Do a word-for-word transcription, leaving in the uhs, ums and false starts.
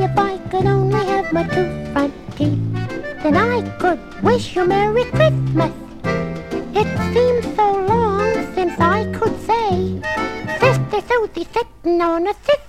if I could only have my two front teeth, then I could wish you Merry Christmas. It seems so long since I could say Sister Susie sitting on a sister